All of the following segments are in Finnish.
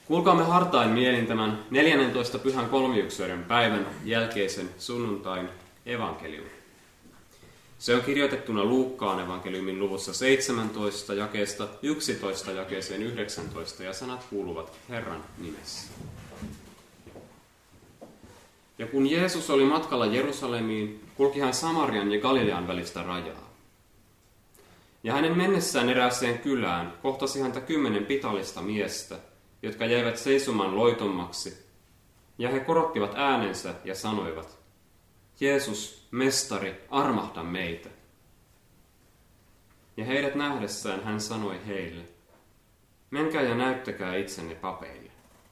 Kuulkaamme hartain mielin tämän 14. Pyhän Kolmiyksyöiden päivän jälkeisen sunnuntain evankeliumin. Se on kirjoitettuna Luukkaan evankeliumin luvussa 17, jakeesta 11 jakeeseen 19, ja sanat kuuluvat Herran nimessä. Ja kun Jeesus oli matkalla Jerusalemiin, kulki hän Samarian ja Galilean välistä rajaa. Ja hänen mennessään erääseen kylään kohtasi häntä 10 pitalista miestä, jotka jäivät seisomaan loitommaksi, ja he korottivat äänensä ja sanoivat, Jeesus, mestari, armahda meitä. Ja heidät nähdessään hän sanoi heille, menkää ja näyttäkää itsenne papeille.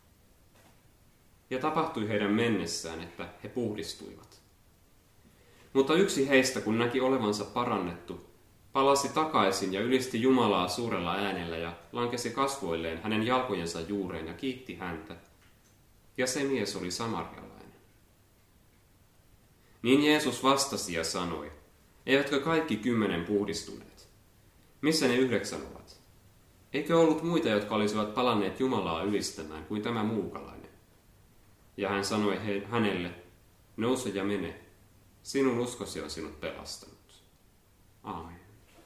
Ja tapahtui heidän mennessään, että he puhdistuivat. Mutta yksi heistä, kun näki olevansa parannettu, palasi takaisin ja ylisti Jumalaa suurella äänellä ja lankesi kasvoilleen hänen jalkojensa juureen ja kiitti häntä. Ja se mies oli samarialainen. Niin Jeesus vastasi ja sanoi, eivätkö kaikki 10 puhdistuneet? Missä ne 9 ovat? Eikö ollut muita, jotka olisivat palanneet Jumalaa ylistämään kuin tämä muukalainen? Ja hän sanoi hänelle, nouse ja mene, sinun uskosi on sinut pelastanut. Aamen.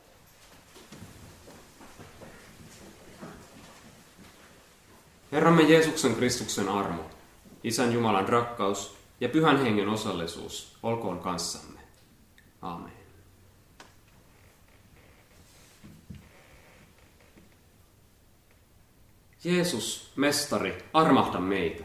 Herramme Jeesuksen Kristuksen armo, Isän Jumalan rakkaus ja Pyhän Hengen osallisuus olkoon kanssamme. Aamen. Jeesus, mestari, armahda meitä.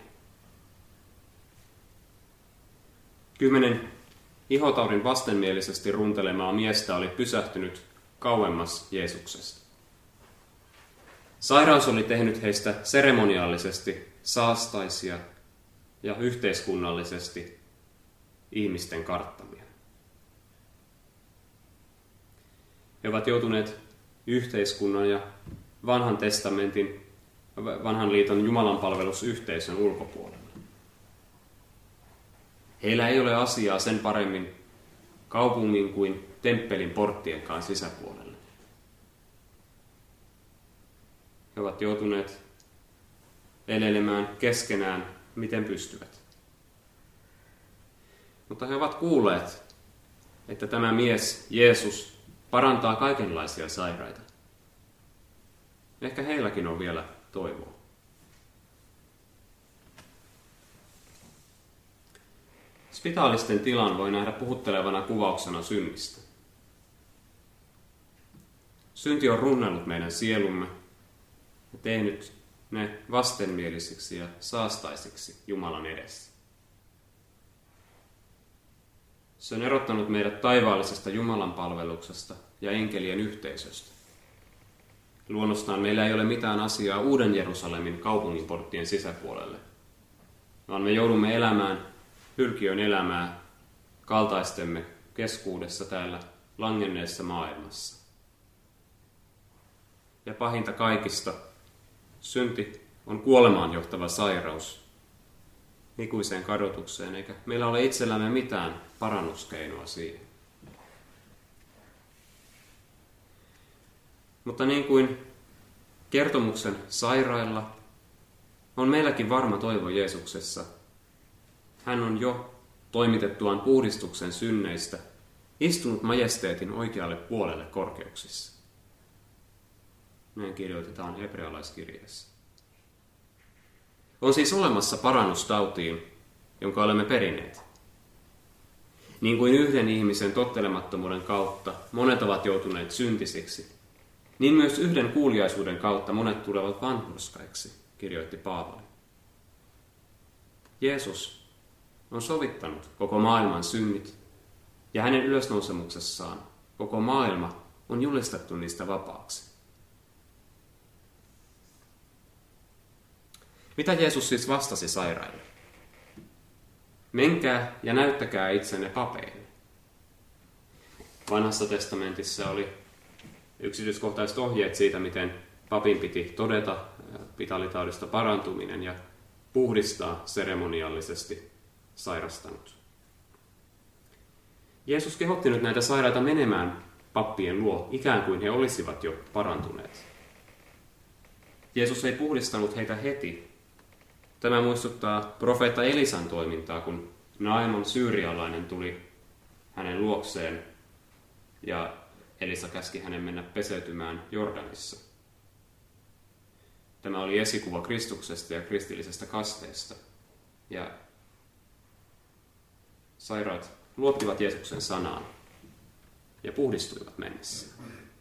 10 ihotaudin vastenmielisesti runtelemaa miestä oli pysähtynyt kauemmas Jeesuksesta. Sairaus oli tehnyt heistä seremoniaalisesti saastaisia ja yhteiskunnallisesti ihmisten karttamia. He ovat joutuneet yhteiskunnan ja vanhan liiton jumalanpalvelusyhteisön ulkopuolelle. Heillä ei ole asiaa sen paremmin kaupungin kuin temppelin porttienkaan sisäpuolelle. He ovat joutuneet elelemään keskenään, miten pystyvät. Mutta he ovat kuulleet, että tämä mies, Jeesus, parantaa kaikenlaisia sairaita. Ehkä heilläkin on vielä toivoa. Spitaalisten tilan voi nähdä puhuttelevana kuvauksena synnistä. Synti on runnellut meidän sielumme ja tehnyt ne vastenmielisiksi ja saastaisiksi Jumalan edessä. Se on erottanut meidät taivaallisesta Jumalan palveluksesta ja enkelien yhteisöstä. Luonnostaan meillä ei ole mitään asiaa Uuden Jerusalemin kaupungin porttien sisäpuolelle, vaan me joudumme elämään hylkiön elämää kaltaistemme keskuudessa täällä langenneessa maailmassa. Ja pahinta kaikista, synti on kuolemaan johtava sairaus, ikuiseen kadotukseen, eikä meillä ole itsellämme mitään parannuskeinoa siihen. Mutta niin kuin kertomuksen sairailla, on meilläkin varma toivo Jeesuksessa. Hän on jo toimitettuaan puhdistuksen synneistä istunut majesteetin oikealle puolelle korkeuksissa. Näin kirjoitetaan hebrealaiskirjeessä. On siis olemassa parannus tautiin, jonka olemme perineet. Niin kuin yhden ihmisen tottelemattomuuden kautta monet ovat joutuneet syntisiksi, niin myös yhden kuuliaisuuden kautta monet tulevat vanhurskaiksi, kirjoitti Paavali. Jeesus on sovittanut koko maailman synnit, ja hänen ylösnousemuksessaan koko maailma on julistettu niistä vapaaksi. Mitä Jeesus siis vastasi sairaille? Menkää ja näyttäkää itsenne papeille. Vanhassa testamentissa oli yksityiskohtaiset ohjeet siitä, miten papin piti todeta pitalitaudista parantuminen ja puhdistaa seremoniallisesti sairastanut. Jeesus kehotti nyt näitä sairaita menemään pappien luo, ikään kuin he olisivat jo parantuneet. Jeesus ei puhdistanut heitä heti, Tämä muistuttaa profeetta Elisan toimintaa, kun Naamon syyrialainen tuli hänen luokseen ja Elisa käski hänen mennä peseytymään Jordanissa. Tämä oli esikuva Kristuksesta ja kristillisestä kasteesta. Ja sairaat luottivat Jeesuksen sanaan ja puhdistuivat mennessä.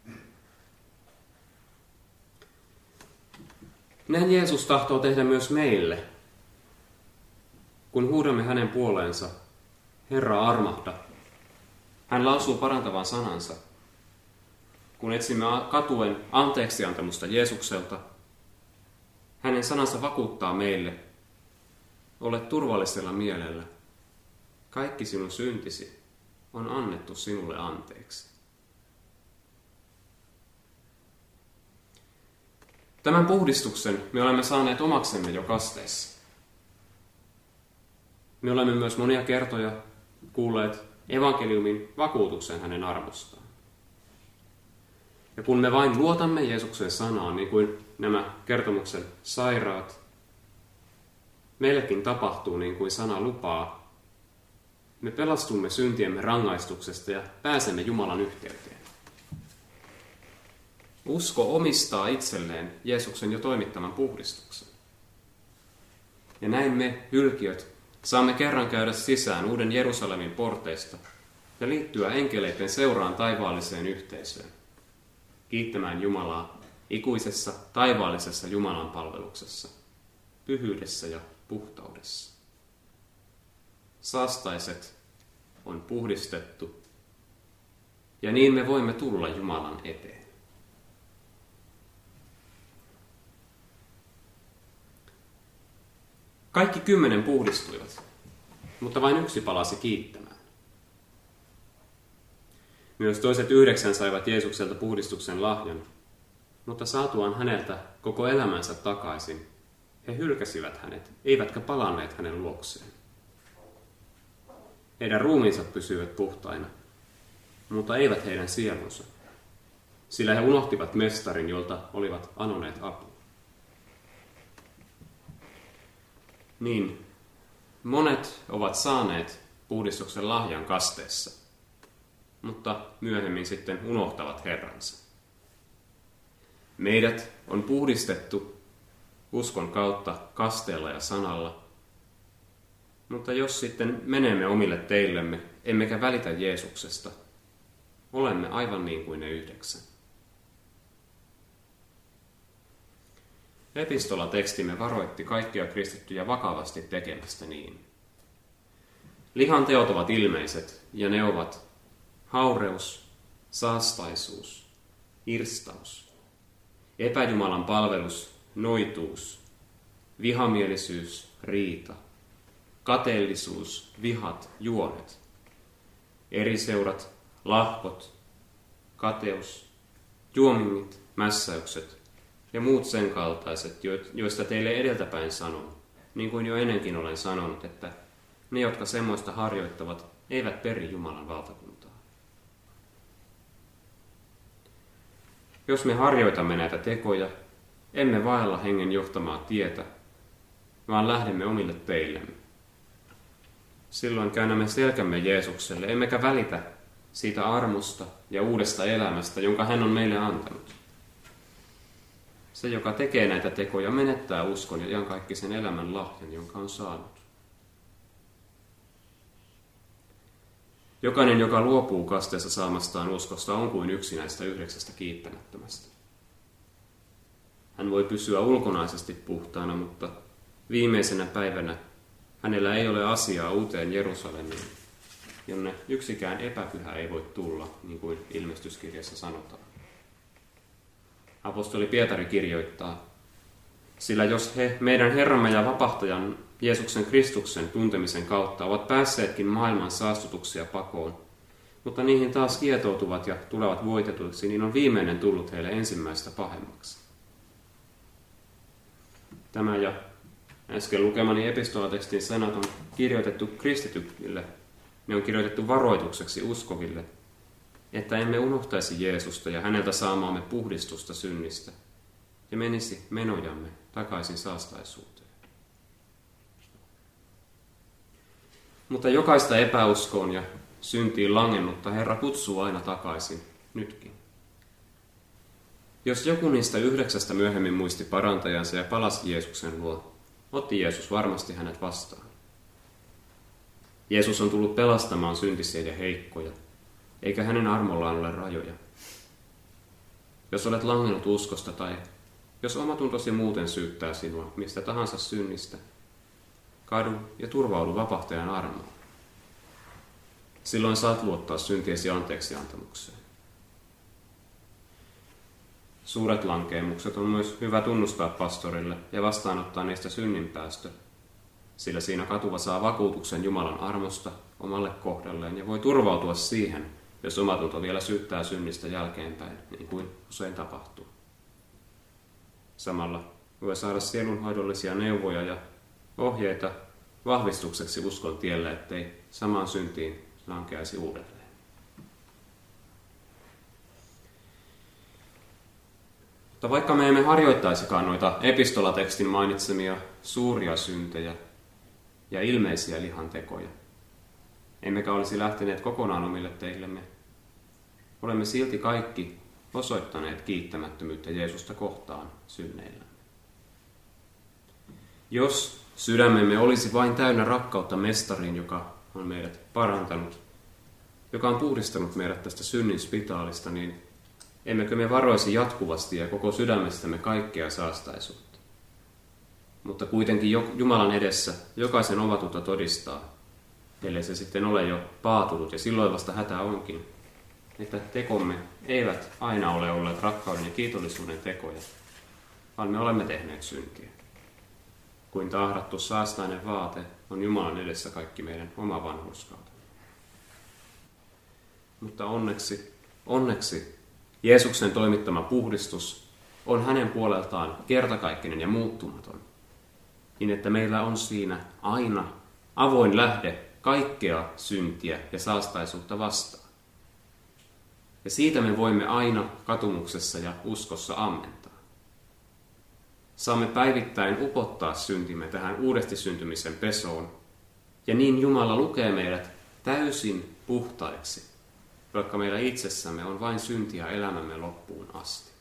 Näin Jeesus tahtoo tehdä myös meille, kun huudamme hänen puoleensa, Herra armahda. Hän lausuu parantavan sanansa. Kun etsimme katuen anteeksiantamusta Jeesukselta, hänen sanansa vakuuttaa meille, ole turvallisella mielellä. Kaikki sinun syntisi on annettu sinulle anteeksi. Tämän puhdistuksen me olemme saaneet omaksemme jo kasteessa. Me olemme myös monia kertoja kuulleet evankeliumin vakuutuksen hänen armostaan. Ja kun me vain luotamme Jeesuksen sanaan, niin kuin nämä kertomuksen sairaat, meillekin tapahtuu niin kuin sana lupaa. Me pelastumme syntiemme rangaistuksesta ja pääsemme Jumalan yhteyteen. Usko omistaa itselleen Jeesuksen jo toimittaman puhdistuksen. Ja näin me, hylkiöt, saamme kerran käydä sisään uuden Jerusalemin porteista ja liittyä enkeleiden seuraan taivaalliseen yhteisöön, kiittämään Jumalaa ikuisessa taivaallisessa Jumalan palveluksessa, pyhyydessä ja puhtaudessa. Saastaiset on puhdistettu, ja niin me voimme tulla Jumalan eteen. Kaikki 10 puhdistuivat, mutta vain yksi palasi kiittämään. Myös toiset 9 saivat Jeesukselta puhdistuksen lahjan, mutta saatuaan häneltä koko elämänsä takaisin, he hylkäsivät hänet, eivätkä palanneet hänen luokseen. Heidän ruumiinsa pysyivät puhtaina, mutta eivät heidän sielunsa, sillä he unohtivat mestarin, jolta olivat anoneet apua. Niin, monet ovat saaneet puhdistuksen lahjan kasteessa, mutta myöhemmin sitten unohtavat Herransa. Meidät on puhdistettu uskon kautta kasteella ja sanalla, mutta jos sitten menemme omille teillemme, emmekä välitä Jeesuksesta, olemme aivan niin kuin ne 9. Epistolatekstimme varoitti kaikkia kristittyjä vakavasti tekemästä niin. Lihan teot ovat ilmeiset, ja ne ovat haureus, saastaisuus, irstaus, epäjumalan palvelus, noituus, vihamielisyys, riita, kateellisuus, vihat, juonet, eriseurat, lahkot, kateus, juomingit, mässäykset ja muut sen kaltaiset, joista teille edeltäpäin sanon, niin kuin jo ennenkin olen sanonut, että ne, jotka semmoista harjoittavat, eivät peri Jumalan valtakuntaa. Jos me harjoitamme näitä tekoja, emme vaella hengen johtamaa tietä, vaan lähdemme omille teillemme. Silloin käännämme selkämme Jeesukselle, emmekä välitä siitä armosta ja uudesta elämästä, jonka hän on meille antanut. Se, joka tekee näitä tekoja, menettää uskon ja iankaikkisen elämän lahjan, jonka on saanut. Jokainen, joka luopuu kasteessa saamastaan uskosta, on kuin yksi näistä 9 kiittämättömästä. Hän voi pysyä ulkonaisesti puhtaana, mutta viimeisenä päivänä hänellä ei ole asiaa uuteen Jerusalemiin, jonne yksikään epäpyhä ei voi tulla, niin kuin ilmestyskirjassa sanotaan. Apostoli Pietari kirjoittaa, sillä jos he meidän Herramme ja vapahtajan Jeesuksen Kristuksen tuntemisen kautta ovat päässeetkin maailman saastutuksia pakoon, mutta niihin taas kietoutuvat ja tulevat voitetuiksi, niin on viimeinen tullut heille ensimmäistä pahemmaksi. Tämä ja äsken lukemani epistolatekstin sanat on kirjoitettu kristityille, ne on kirjoitettu varoitukseksi uskoville, että emme unohtaisi Jeesusta ja häneltä saamaamme puhdistusta synnistä ja menisi menojamme takaisin saastaisuuteen. Mutta jokaista epäuskoon ja syntiin langennutta Herra kutsuu aina takaisin, nytkin. Jos joku niistä 9 myöhemmin muisti parantajansa ja palasi Jeesuksen luo, otti Jeesus varmasti hänet vastaan. Jeesus on tullut pelastamaan syntisiä ja heikkoja, eikä hänen armollaan ole rajoja. Jos olet langennut uskosta tai jos omatuntosi muuten syyttää sinua mistä tahansa synnistä, kadu ja turvaudu vapahtajan armoon. Silloin saat luottaa syntiesi anteeksiantamukseen. Suuret lankeemukset on myös hyvä tunnustaa pastorille ja vastaanottaa niistä synninpäästö, sillä siinä katuva saa vakuutuksen Jumalan armosta omalle kohdalleen ja voi turvautua siihen, jos omatunto vielä syyttää synnistä jälkeenpäin, niin kuin usein tapahtuu. Samalla voi saada sielunhoidollisia neuvoja ja ohjeita vahvistukseksi uskon tielle, ettei samaan syntiin lankeaisi uudelleen. Mutta vaikka me emme harjoittaisikaan noita epistolatekstin mainitsemia suuria syntejä ja ilmeisiä lihantekoja, emmekä olisi lähteneet kokonaan omille teillemme, olemme silti kaikki osoittaneet kiittämättömyyttä Jeesusta kohtaan synneillä. Jos sydämemme olisi vain täynnä rakkautta mestariin, joka on meidät parantanut, joka on puhdistanut meidät tästä synnin spitaalista, niin emmekö me varoisi jatkuvasti ja koko sydämestämme kaikkea saastaisuutta. Mutta kuitenkin Jumalan edessä jokaisen omatunto todistaa, ellei se sitten ole jo paatunut, ja silloin vasta hätä onkin, että tekomme eivät aina ole olleet rakkauden ja kiitollisuuden tekoja, vaan me olemme tehneet syntiä. Kuin tahrattu saastainen vaate on Jumalan edessä kaikki meidän oma vanhurskautemme. Mutta onneksi Jeesuksen toimittama puhdistus on hänen puoleltaan kertakaikkinen ja muuttumaton, niin että meillä on siinä aina avoin lähde kaikkea syntiä ja saastaisuutta vastaan. Ja siitä me voimme aina katumuksessa ja uskossa ammentaa. Saamme päivittäin upottaa syntimme tähän uudesti syntymisen pesoon, ja niin Jumala lukee meidät täysin puhtaiksi, vaikka meillä itsessämme on vain syntiä elämämme loppuun asti.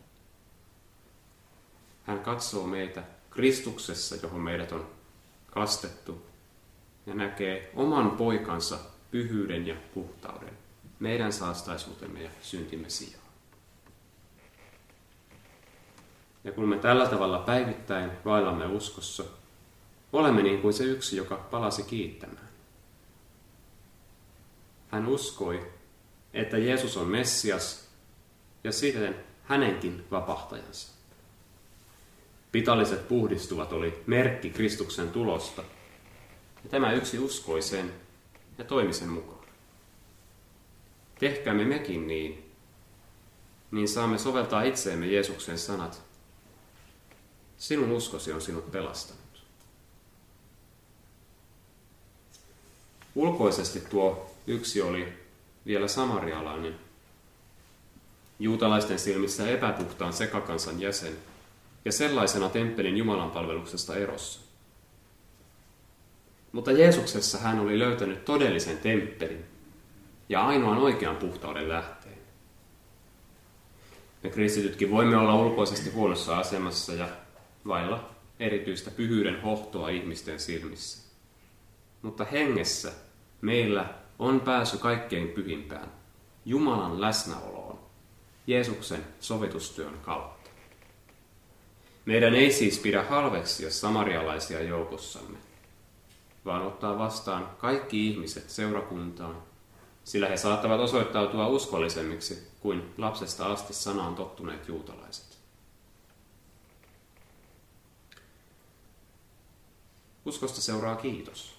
Hän katsoo meitä Kristuksessa, johon meidät on kastettu, ja näkee oman poikansa pyhyyden ja puhtauden, meidän saastaisuutemme ja syntimme sijaan. Ja kun me tällä tavalla päivittäin vaellamme uskossa, olemme niin kuin se yksi, joka palasi kiittämään. Hän uskoi, että Jeesus on Messias ja siten hänenkin vapahtajansa. Pitalliset puhdistuvat oli merkki Kristuksen tulosta, ja tämä yksi uskoi sen ja toimi sen mukaan. Tehkäämme mekin niin saamme soveltaa itseemme Jeesuksen sanat. Sinun uskosi on sinut pelastanut. Ulkoisesti tuo yksi oli vielä samarialainen, juutalaisten silmissä epäpuhtaan sekakansan jäsen ja sellaisena temppelin Jumalan palveluksesta erossa. Mutta Jeesuksessa hän oli löytänyt todellisen temppelin ja ainoan oikean puhtauden lähteen. Me kristitytkin voimme olla ulkoisesti huonossa asemassa ja vailla erityistä pyhyyden hohtoa ihmisten silmissä. Mutta hengessä meillä on pääsy kaikkein pyhimpään, Jumalan läsnäoloon, Jeesuksen sovitustyön kautta. Meidän ei siis pidä halveksia samarialaisia joukossamme, vaan ottaa vastaan kaikki ihmiset seurakuntaan, sillä he saattavat osoittautua uskollisemmiksi kuin lapsesta asti sanaan tottuneet juutalaiset. Uskosta seuraa kiitos.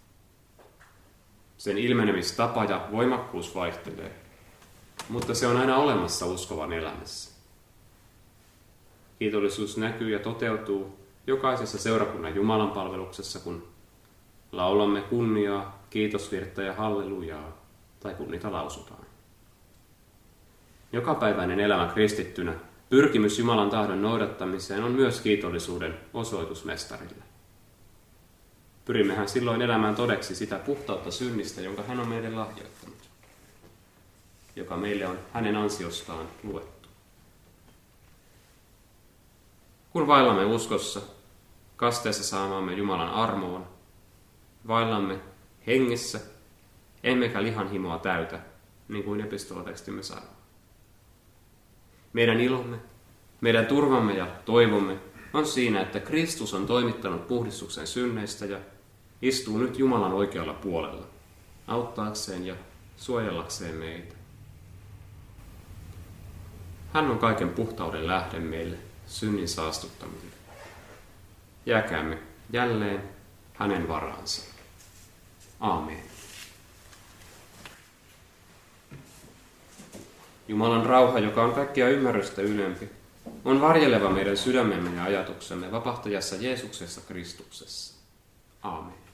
Sen ilmenemistapa ja voimakkuus vaihtelee, mutta se on aina olemassa uskovan elämässä. Kiitollisuus näkyy ja toteutuu jokaisessa seurakunnan Jumalan palveluksessa, kun laulamme kunniaa, kiitosvirttä ja hallelujaa, tai kun niitä lausutaan. Jokapäiväinen elämä kristittynä, pyrkimys Jumalan tahdon noudattamiseen on myös kiitollisuuden osoitus mestarille. Pyrimmehän silloin elämään todeksi sitä puhtautta synnistä, jonka hän on meille lahjoittanut, joka meille on hänen ansiostaan luettu. Kun vaellamme uskossa, kasteessa saamaamme Jumalan armoon, vaellamme hengessä, emmekä lihan himoa täytä, niin kuin epistolatekstimme sanoo. Meidän ilomme, meidän turvamme ja toivomme on siinä, että Kristus on toimittanut puhdistuksen synneistä ja istuu nyt Jumalan oikealla puolella, auttaakseen ja suojellakseen meitä. Hän on kaiken puhtauden lähde meille synnin saastuttamille. Jääkäämme jälleen hänen varaansa. Aamen. Jumalan rauha, joka on kaikkia ymmärrystä ylempi, on varjeleva meidän sydämemme ja ajatuksemme vapahtajassa Jeesuksessa Kristuksessa. Aamen.